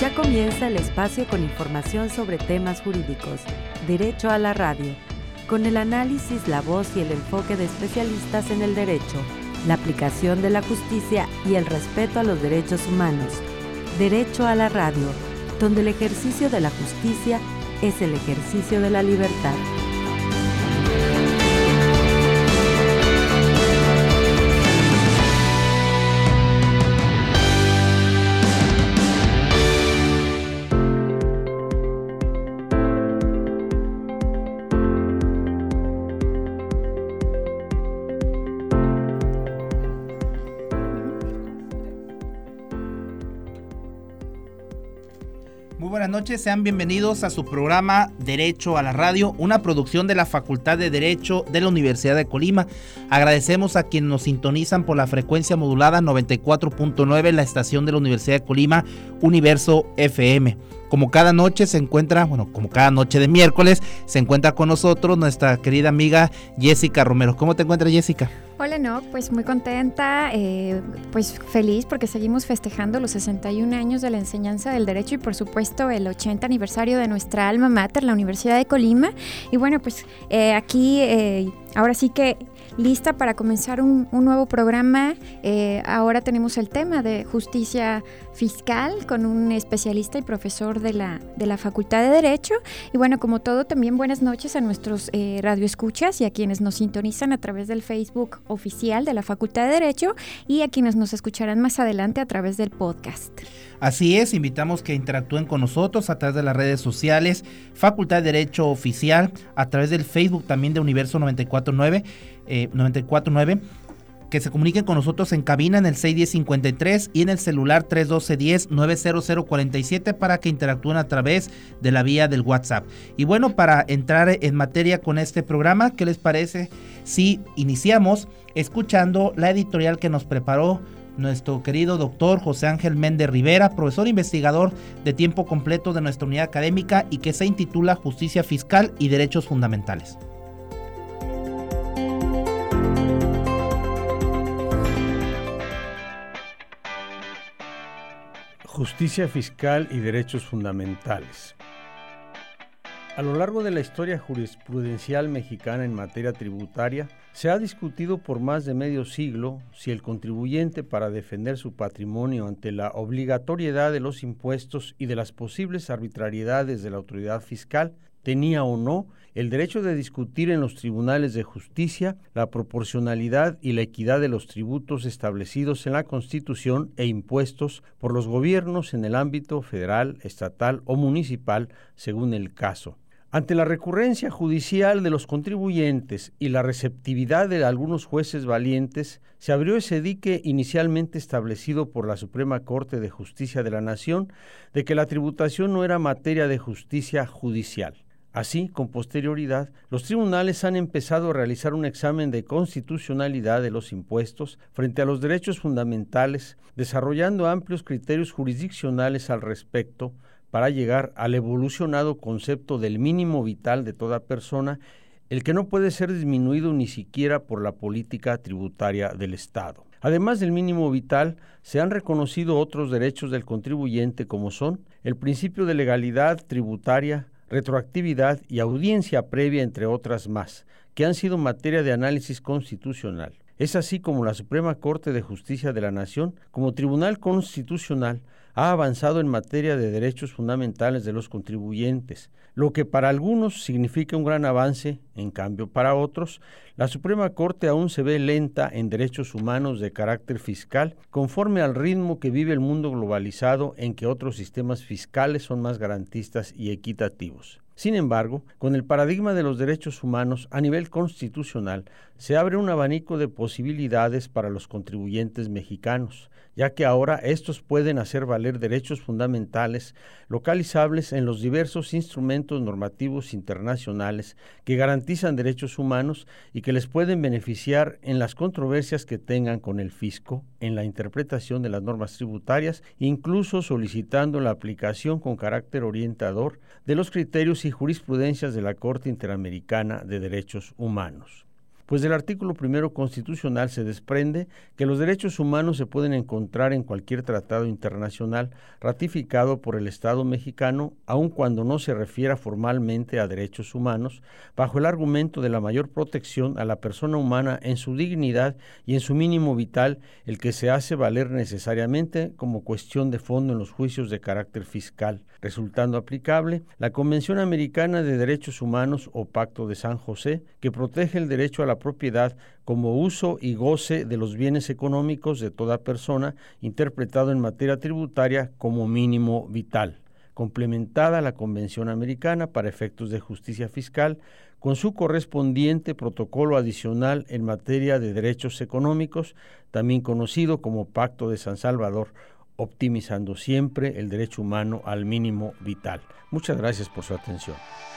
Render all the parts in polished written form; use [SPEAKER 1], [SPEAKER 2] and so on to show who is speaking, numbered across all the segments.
[SPEAKER 1] Ya comienza el espacio con información sobre temas jurídicos, Derecho a la Radio, con el análisis, la voz y el enfoque de especialistas en el derecho, la aplicación de la justicia y el respeto a los derechos humanos. Derecho a la Radio, donde el ejercicio de la justicia es el ejercicio de la libertad.
[SPEAKER 2] Buenas noches, sean bienvenidos a su programa Derecho a la Radio, una producción de la Facultad de Derecho de la Universidad de Colima. Agradecemos a quienes nos sintonizan por la frecuencia modulada 94.9, la estación de la Universidad de Colima, Universo FM. Como cada noche como cada noche de miércoles, se encuentra con nosotros nuestra querida amiga Jessica Romero. ¿Cómo te encuentras, Jessica?
[SPEAKER 3] Hola, pues muy contenta, pues feliz porque seguimos festejando los 61 años de la enseñanza del derecho y por supuesto el 80 aniversario de nuestra alma mater, la Universidad de Colima. Y bueno, pues aquí ahora sí que lista para comenzar un nuevo programa. Ahora tenemos el tema de justicia fiscal con un especialista y profesor de la Facultad de Derecho. Y bueno, como todo, también buenas noches a nuestros radioescuchas y a quienes nos sintonizan a través del Facebook oficial de la Facultad de Derecho y a quienes nos escucharán más adelante a través del podcast.
[SPEAKER 2] Así es, invitamos que interactúen con nosotros a través de las redes sociales, Facultad de Derecho Oficial, a través del Facebook también de Universo 94.9, que se comuniquen con nosotros en cabina en el 610-53 y en el celular 312-10-90047 para que interactúen a través de la vía del WhatsApp. Y bueno, para entrar en materia con este programa, ¿qué les parece si iniciamos escuchando la editorial que nos preparó nuestro querido doctor José Ángel Méndez Rivera, profesor investigador de tiempo completo de nuestra unidad académica y que se intitula Justicia Fiscal y Derechos Fundamentales?
[SPEAKER 4] Justicia fiscal y derechos fundamentales. A lo largo de la historia jurisprudencial mexicana en materia tributaria, se ha discutido por más de medio siglo si el contribuyente, para defender su patrimonio ante la obligatoriedad de los impuestos y de las posibles arbitrariedades de la autoridad fiscal, tenía o no el derecho de discutir en los tribunales de justicia la proporcionalidad y la equidad de los tributos establecidos en la Constitución e impuestos por los gobiernos en el ámbito federal, estatal o municipal, según el caso. Ante la recurrencia judicial de los contribuyentes y la receptividad de algunos jueces valientes, se abrió ese dique inicialmente establecido por la Suprema Corte de Justicia de la Nación de que la tributación no era materia de justicia judicial. Así, con posterioridad, los tribunales han empezado a realizar un examen de constitucionalidad de los impuestos frente a los derechos fundamentales, desarrollando amplios criterios jurisdiccionales al respecto para llegar al evolucionado concepto del mínimo vital de toda persona, el que no puede ser disminuido ni siquiera por la política tributaria del Estado. Además del mínimo vital, se han reconocido otros derechos del contribuyente como son el principio de legalidad tributaria, retroactividad y audiencia previa, entre otras más, que han sido materia de análisis constitucional. Es así como la Suprema Corte de Justicia de la Nación, como Tribunal Constitucional, ha avanzado en materia de derechos fundamentales de los contribuyentes, lo que para algunos significa un gran avance. En cambio, para otros, la Suprema Corte aún se ve lenta en derechos humanos de carácter fiscal, conforme al ritmo que vive el mundo globalizado en que otros sistemas fiscales son más garantistas y equitativos. Sin embargo, con el paradigma de los derechos humanos a nivel constitucional, se abre un abanico de posibilidades para los contribuyentes mexicanos, ya que ahora estos pueden hacer valer derechos fundamentales localizables en los diversos instrumentos normativos internacionales que garantizan derechos humanos y que les pueden beneficiar en las controversias que tengan con el fisco, en la interpretación de las normas tributarias, incluso solicitando la aplicación con carácter orientador de los criterios y jurisprudencias de la Corte Interamericana de Derechos Humanos. pues del artículo 1 constitucional se desprende que los derechos humanos se pueden encontrar en cualquier tratado internacional ratificado por el Estado mexicano, aun cuando no se refiera formalmente a derechos humanos, bajo el argumento de la mayor protección a la persona humana en su dignidad y en su mínimo vital, el que se hace valer necesariamente como cuestión de fondo en los juicios de carácter fiscal, resultando aplicable la Convención Americana de Derechos Humanos o Pacto de San José, que protege el derecho a la propiedad como uso y goce de los bienes económicos de toda persona, interpretado en materia tributaria como mínimo vital, complementada la Convención Americana para efectos de justicia fiscal, con su correspondiente protocolo adicional en materia de derechos económicos, también conocido como Pacto de San Salvador, optimizando siempre el derecho humano al mínimo vital. Muchas gracias por su atención.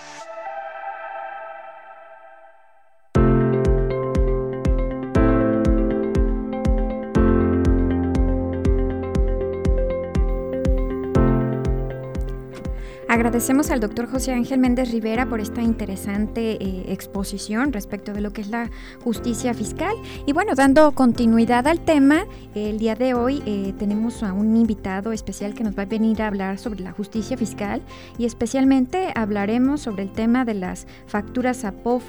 [SPEAKER 3] Agradecemos al doctor José Ángel Méndez Rivera por esta interesante exposición respecto de lo que es la justicia fiscal. Y bueno, dando continuidad al tema, el día de hoy tenemos a un invitado especial que nos va a venir a hablar sobre la justicia fiscal y especialmente hablaremos sobre el tema de las facturas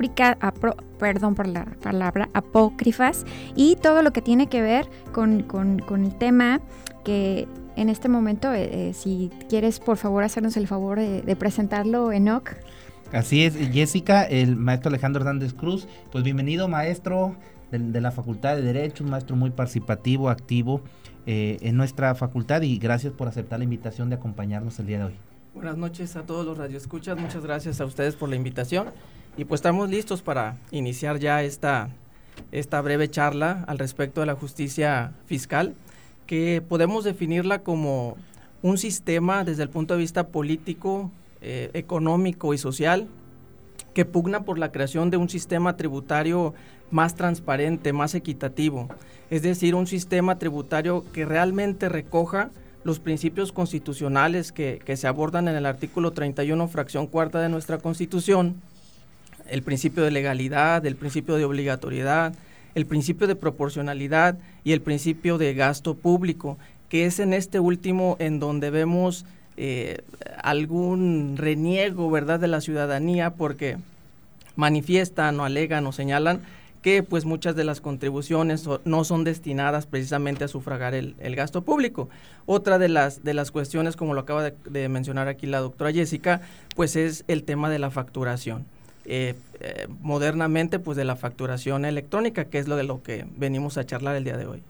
[SPEAKER 3] apócrifas y todo lo que tiene que ver con el tema que en este momento, si quieres, por favor, hacernos el favor de presentarlo, Enoch.
[SPEAKER 2] Así es, Jessica, el maestro Alejandro Hernández Cruz. Pues bienvenido, maestro de la Facultad de Derecho, un maestro muy participativo, activo en nuestra facultad, y gracias por aceptar la invitación de acompañarnos el día de hoy.
[SPEAKER 5] Buenas noches a todos los radioescuchas, muchas gracias a ustedes por la invitación, y pues estamos listos para iniciar ya esta breve charla al respecto de la justicia fiscal, que podemos definirla como un sistema desde el punto de vista político, económico y social, que pugna por la creación de un sistema tributario más transparente, más equitativo, es decir, un sistema tributario que realmente recoja los principios constitucionales que se abordan en el artículo 31, fracción cuarta de nuestra Constitución, el principio de legalidad, el principio de obligatoriedad, el principio de proporcionalidad y el principio de gasto público, que es en este último en donde vemos algún reniego, ¿verdad?, de la ciudadanía, porque manifiestan o alegan o señalan que pues muchas de las contribuciones no son destinadas precisamente a sufragar el gasto público. Otra de las cuestiones, como lo acaba de mencionar aquí la doctora Jessica, pues es el tema de la facturación. Modernamente, pues de la facturación electrónica, que es de lo que venimos a charlar el día de hoy.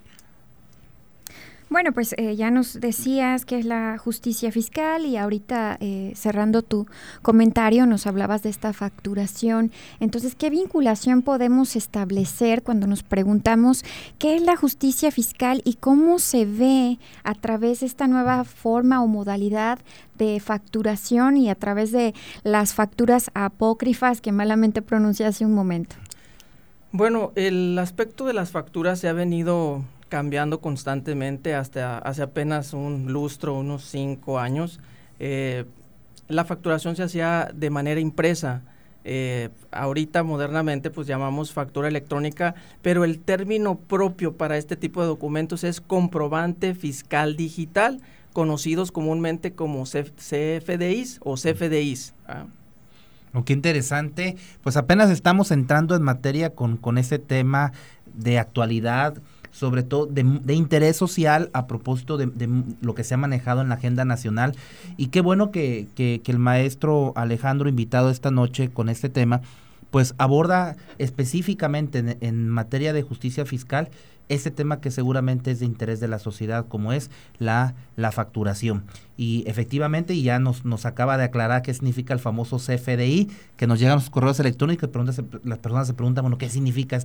[SPEAKER 3] Bueno, pues ya nos decías qué es la justicia fiscal y ahorita cerrando tu comentario nos hablabas de esta facturación. Entonces, ¿qué vinculación podemos establecer cuando nos preguntamos qué es la justicia fiscal y cómo se ve a través de esta nueva forma o modalidad de facturación y a través de las facturas apócrifas que malamente pronuncié hace un momento?
[SPEAKER 5] Bueno, el aspecto de las facturas se ha venido cambiando constantemente hasta hace apenas un lustro, unos 5 años. La facturación se hacía de manera impresa. Ahorita modernamente pues llamamos factura electrónica, pero el término propio para este tipo de documentos es comprobante fiscal digital, conocidos comúnmente como CFDIs o CFDIs.
[SPEAKER 2] Oh, qué interesante. Pues apenas estamos entrando en materia con ese tema de actualidad, sobre todo de interés social a propósito de lo que se ha manejado en la agenda nacional. Y qué bueno que el maestro Alejandro, invitado esta noche con este tema, pues aborda específicamente en materia de justicia fiscal ese tema que seguramente es de interés de la sociedad, como es la facturación. Y efectivamente, y ya nos acaba de aclarar qué significa el famoso CFDI, que nos llegan los correos electrónicos, las personas se preguntan, bueno, ¿qué significa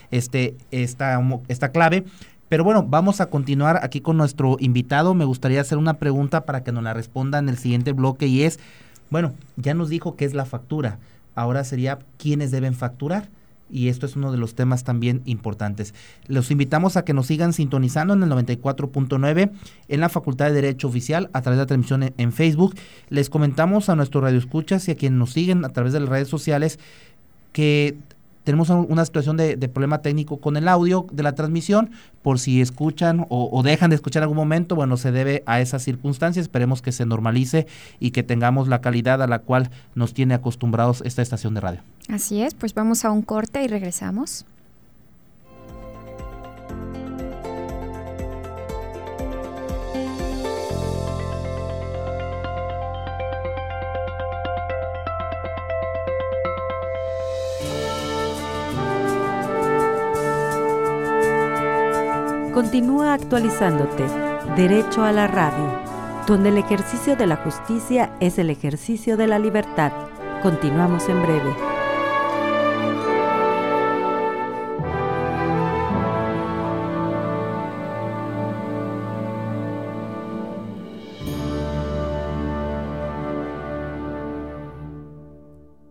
[SPEAKER 2] esta clave? Pero bueno, vamos a continuar aquí con nuestro invitado. Me gustaría hacer una pregunta para que nos la responda en el siguiente bloque, y es, bueno, ya nos dijo qué es la factura, ahora sería quiénes deben facturar. Y esto es uno de los temas también importantes. Los invitamos a que nos sigan sintonizando en el 94.9 en la Facultad de Derecho Oficial a través de la transmisión en Facebook. Les comentamos a nuestros radioescuchas y a quienes nos siguen a través de las redes sociales que tenemos una situación de problema técnico con el audio de la transmisión. Por si escuchan o dejan de escuchar en algún momento, bueno, se debe a esas circunstancias. Esperemos que se normalice y que tengamos la calidad a la cual nos tiene acostumbrados esta estación de radio.
[SPEAKER 3] Así es, pues vamos a un corte y regresamos.
[SPEAKER 1] Continúa actualizándote. Derecho a la radio, donde el ejercicio de la justicia es el ejercicio de la libertad. Continuamos en breve.